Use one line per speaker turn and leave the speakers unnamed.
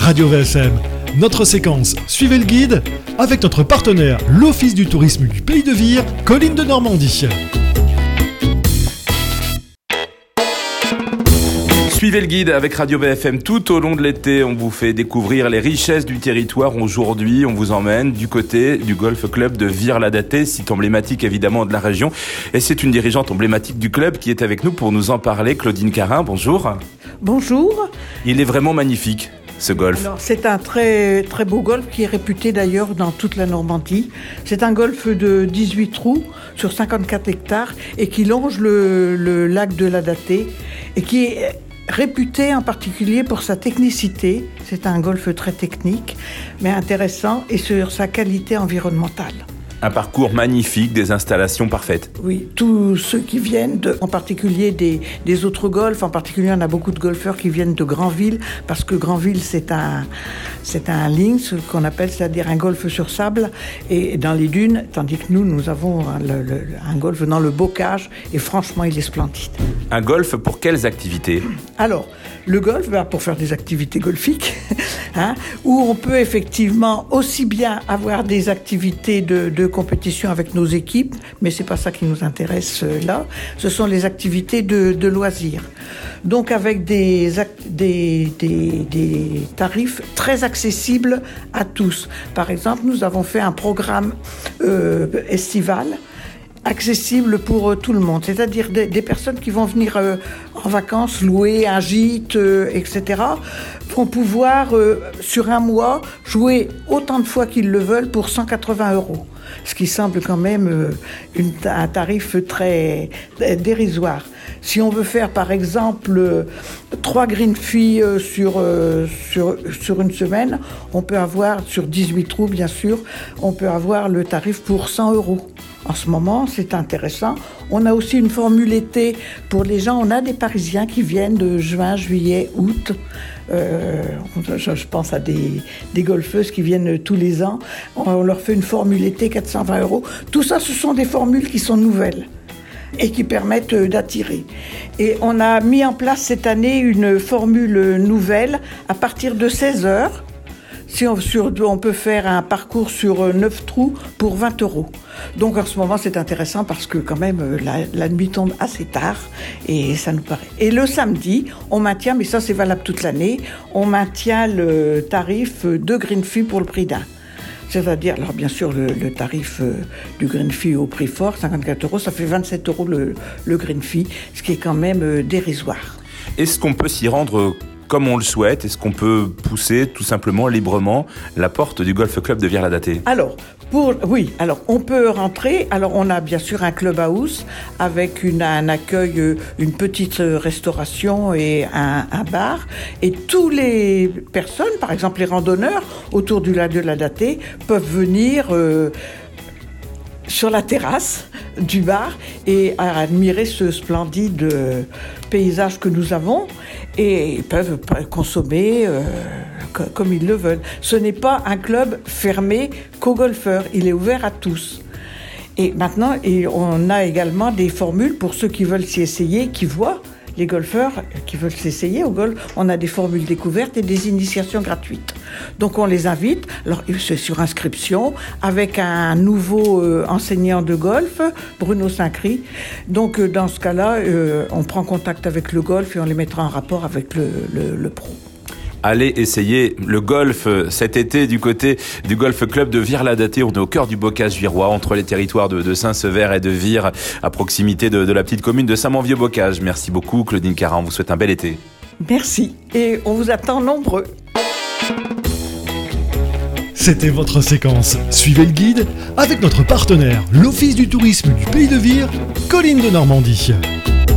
Radio VFM. Notre séquence Suivez le guide avec notre partenaire, l'Office du tourisme du Pays de Vire, Collines de Normandie.
Suivez le guide avec Radio VFM tout au long de l'été. On vous fait découvrir les richesses du territoire. Aujourd'hui, on vous emmène du côté du Golf Club de Vire-la-Datée, site emblématique évidemment de la région. Et c'est une dirigeante emblématique du club qui est avec nous pour nous en parler. Claudine Carin, bonjour.
Bonjour.
Il est vraiment magnifique, ce golf.
Alors, c'est un très, très beau golf qui est réputé d'ailleurs dans toute la Normandie. C'est un golf de 18 trous sur 54 hectares et qui longe le lac de la Datée et qui est réputé en particulier pour sa technicité. C'est un golf très technique, mais intéressant, et sur sa qualité environnementale.
Un parcours magnifique, des installations parfaites.
Oui, tous ceux qui viennent, en particulier des autres golfs, en particulier on a beaucoup de golfeurs qui viennent de Granville, parce que Granville c'est un links qu'on appelle, c'est-à-dire un golf sur sable et dans les dunes, tandis que nous avons un golf dans le bocage, et franchement il est splendide.
Un golf pour quelles activités ?
Alors, le golf, pour faire des activités golfiques, où on peut effectivement aussi bien avoir des activités de compétition avec nos équipes, mais c'est pas ça qui nous intéresse là. Ce sont les activités de loisirs. Donc avec des tarifs très accessibles à tous. Par exemple, nous avons fait un programme estival accessible pour tout le monde, c'est-à-dire des personnes qui vont venir en vacances, louer un gîte, etc., vont pouvoir, sur un mois, jouer autant de fois qu'ils le veulent pour 180 €. Ce qui semble quand même un tarif très dérisoire. Si on veut faire, par exemple, 3 green fees sur une semaine, on peut avoir, sur 18 trous bien sûr, on peut avoir le tarif pour 100 €. En ce moment, c'est intéressant. On a aussi une formule été pour les gens. On a des Parisiens qui viennent de juin, juillet, août. Je pense à des golfeuses qui viennent tous les ans. On leur fait une formule été, 420 €. Tout ça, ce sont des formules qui sont nouvelles et qui permettent d'attirer. Et on a mis en place cette année une formule nouvelle à partir de 16 heures. On peut faire un parcours sur 9 trous pour 20 €. Donc en ce moment c'est intéressant parce que quand même la nuit tombe assez tard et ça nous paraît. Et le samedi, on maintient, mais ça c'est valable toute l'année, on maintient le tarif de green fee pour le prix d'un. C'est-à-dire, alors bien sûr, le tarif du green fee au prix fort, 54 €, ça fait 27 € le green fee, ce qui est quand même dérisoire.
Est-ce qu'on peut s'y rendre comme on le souhaite? Est-ce qu'on peut pousser tout simplement, librement, la porte du Golf Club de Vire-la-Datée?
Alors, on peut rentrer. Alors, on a bien sûr un clubhouse avec un accueil, une petite restauration et un bar. Et toutes les personnes, par exemple les randonneurs autour du lac de la Datée, peuvent venir sur la terrasse du bar et admirer ce splendide paysage que nous avons, et ils peuvent consommer comme ils le veulent. Ce n'est pas un club fermé qu'aux golfeurs, il est ouvert à tous. Et maintenant, on a également des formules pour ceux qui veulent s'y essayer, qui voient les golfeurs qui veulent s'essayer au golf. On a des formules découvertes et des initiations gratuites. Donc on les invite, alors c'est sur inscription, avec un nouveau enseignant de golf, Bruno Saint-Cry. Donc dans ce cas-là, on prend contact avec le golf et on les mettra en rapport avec le pro.
Allez essayer le golf cet été du côté du Golf Club de Vire-la-Datée. On est au cœur du bocage virois, entre les territoires de Saint-Sever et de Vire, à proximité de la petite commune de Saint-Manvieux-Bocage. Merci beaucoup Claudine Carin, on vous souhaite un bel été.
Merci, et on vous attend nombreux.
C'était votre séquence Suivez le guide avec notre partenaire, l'Office du tourisme du Pays de Vire, Collines de Normandie.